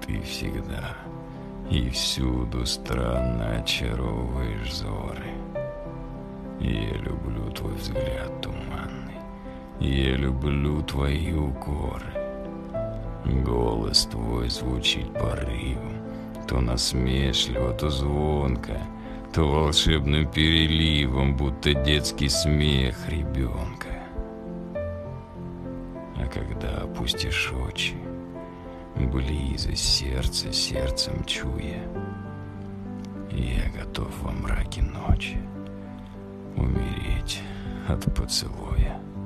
Ты всегда и всюду странно очаровываешь взоры. Я люблю твой взгляд туманный, я люблю твои укоры. Голос твой звучит порывом, то насмешливо, то звонко, то волшебным переливом, будто детский смех ребенка. А когда опустишь очи, близость сердца сердцем чуя, я готов во мраке ночи умереть от поцелуя.